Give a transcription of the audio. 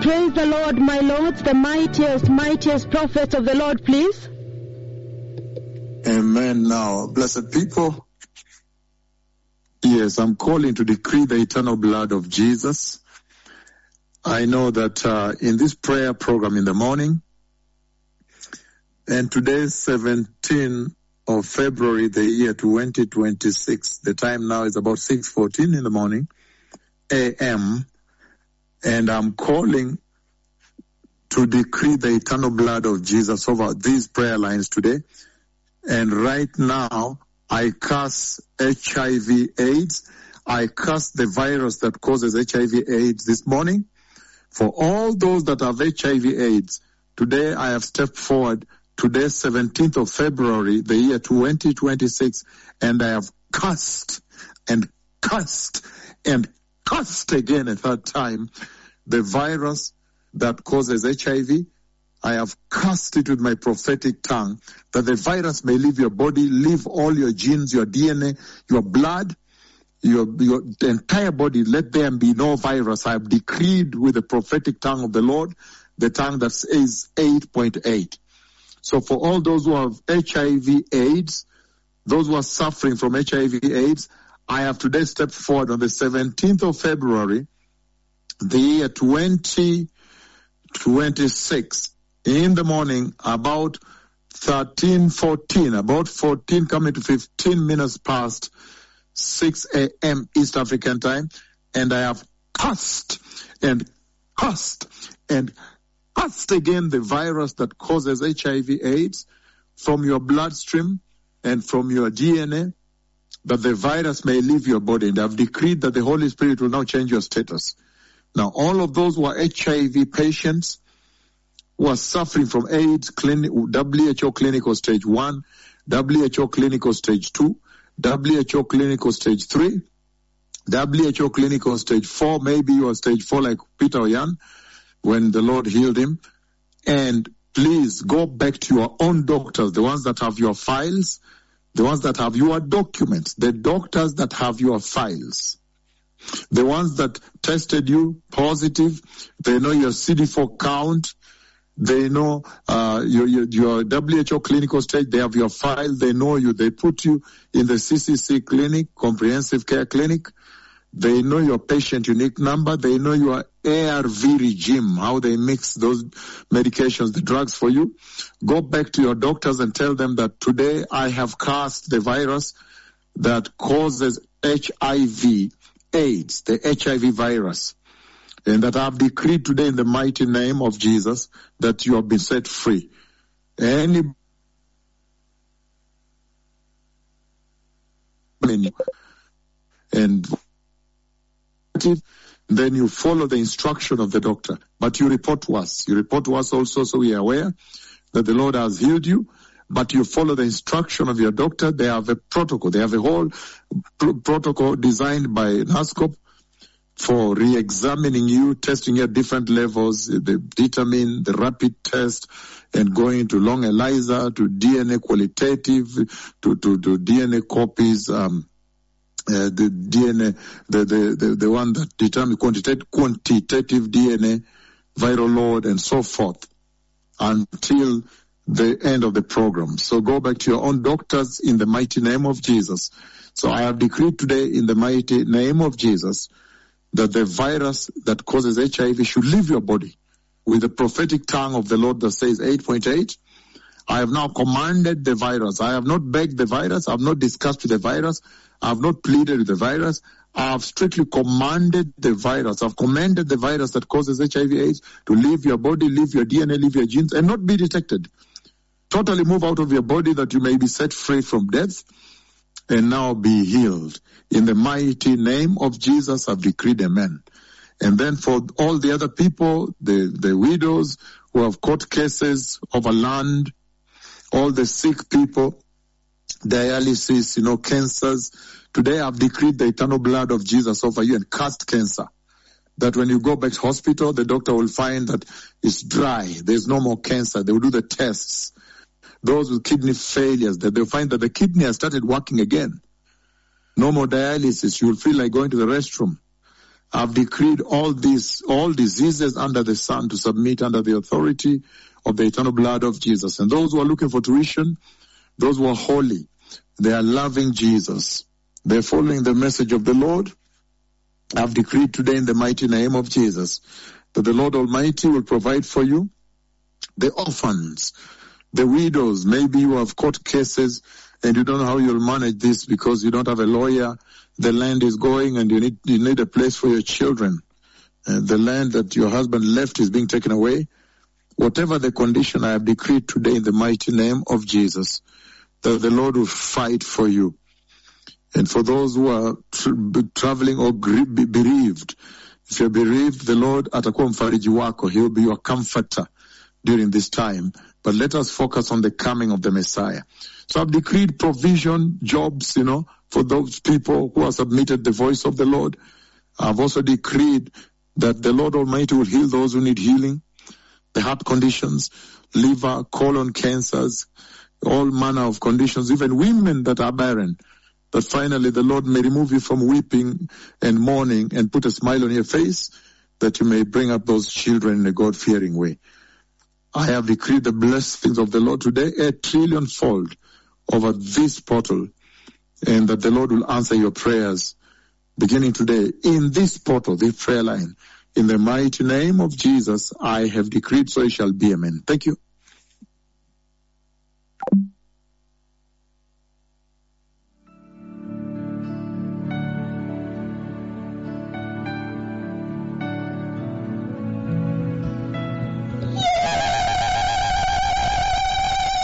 Praise the Lord, my lords, the mightiest prophets of the Lord, please. Amen. Now, blessed people, yes, I'm calling to decree the eternal blood of Jesus. I know that in this prayer program in the morning, and today is 17th of February, the year 2026. The time now is about 6:14 in the morning, a.m., and I'm calling to decree the eternal blood of Jesus over these prayer lines today. And right now, I curse HIV/AIDS. I curse the virus that causes HIV/AIDS this morning. For all those that have HIV/AIDS, today I have stepped forward, today 17th of February, the year 2026, and I have cursed and cursed and cursed again a third time the virus that causes HIV. I have cursed it with my prophetic tongue, that the virus may leave your body, leave all your genes, your DNA, your blood, your entire body. Let there be no virus. I have decreed with the prophetic tongue of the Lord, the tongue that says 8.8. So for all those who have HIV/AIDS, those who are suffering from HIV/AIDS, I have today stepped forward on the 17th of February, the year 2026, in the morning, about 13:14, about 14 coming to 15 minutes past 6 a.m. East African time, and I have cursed and cursed and cursed again the virus that causes HIV/AIDS from your bloodstream and from your DNA, that the virus may leave your body. And I've decreed that the Holy Spirit will now change your status. Now, all of those who are HIV patients, who are suffering from AIDS, WHO clinical stage 1, WHO clinical stage 2, WHO clinical stage 3, WHO clinical stage 4, maybe you are stage 4 like Peter Oyan when the Lord healed him. And please go back to your own doctors, the ones that have your files, the ones that have your documents, the doctors that have your files. The ones that tested you positive, they know your CD4 count, they know your WHO clinical stage, they have your file, they know you, they put you in the CCC clinic, comprehensive care clinic, they know your patient unique number, they know your ARV regime, how they mix those medications, the drugs for you. Go back to your doctors and tell them that today I have cursed the virus that causes HIV/AIDS, the HIV virus, and that I have decreed today in the mighty name of Jesus that you have been set free. And then you follow the instruction of the doctor. But you report to us. You report to us also so we are aware that the Lord has healed you. But you follow the instruction of your doctor. They have a protocol. They have a whole protocol designed by NASCOP for re-examining you, testing your different levels, the determine, the rapid test, and going to long ELISA, to DNA qualitative, to DNA copies, the DNA, the one that determines quantitative DNA, viral load, and so forth, until the end of the program. So go back to your own doctors in the mighty name of Jesus. So I have decreed today in the mighty name of Jesus that the virus that causes HIV should leave your body. With the prophetic tongue of the Lord that says 8.8, I have now commanded the virus. I have not begged the virus. I have not discussed with the virus. I have not pleaded with the virus. I have strictly commanded the virus. I've commanded the virus that causes HIV/AIDS to leave your body, leave your DNA, leave your genes, and not be detected. Totally move out of your body that you may be set free from death and now be healed. In the mighty name of Jesus, I've decreed amen. And then for all the other people, the widows who have court cases over land, all the sick people, dialysis, cancers, today I've decreed the eternal blood of Jesus over you and cast cancer. That when you go back to hospital, the doctor will find that it's dry. There's no more cancer. They will do the tests. Those with kidney failures, that they'll find that the kidney has started working again. No more dialysis. You will feel like going to the restroom. I've decreed all diseases under the sun to submit under the authority of the eternal blood of Jesus. And those who are looking for tuition, those who are holy, they are loving Jesus. They're following the message of the Lord. I've decreed today in the mighty name of Jesus that the Lord Almighty will provide for you. The orphans, the widows, maybe you have court cases and you don't know how you'll manage this because you don't have a lawyer. The land is going and you need a place for your children. And the land that your husband left is being taken away. Whatever the condition, I have decreed today in the mighty name of Jesus that the Lord will fight for you. And for those who are traveling or bereaved, if you're bereaved, the Lord atakuwa mfariji wako. He'll be your comforter during this time. But let us focus on the coming of the Messiah. So I've decreed provision, jobs, for those people who have submitted the voice of the Lord. I've also decreed that the Lord Almighty will heal those who need healing, the heart conditions, liver, colon cancers, all manner of conditions, even women that are barren, that finally the Lord may remove you from weeping and mourning and put a smile on your face, that you may bring up those children in a God-fearing way. I have decreed the blessings of the Lord today, 1 trillion-fold over this portal, and that the Lord will answer your prayers beginning today in this portal, this prayer line. In the mighty name of Jesus, I have decreed, so it shall be. Amen. Thank you.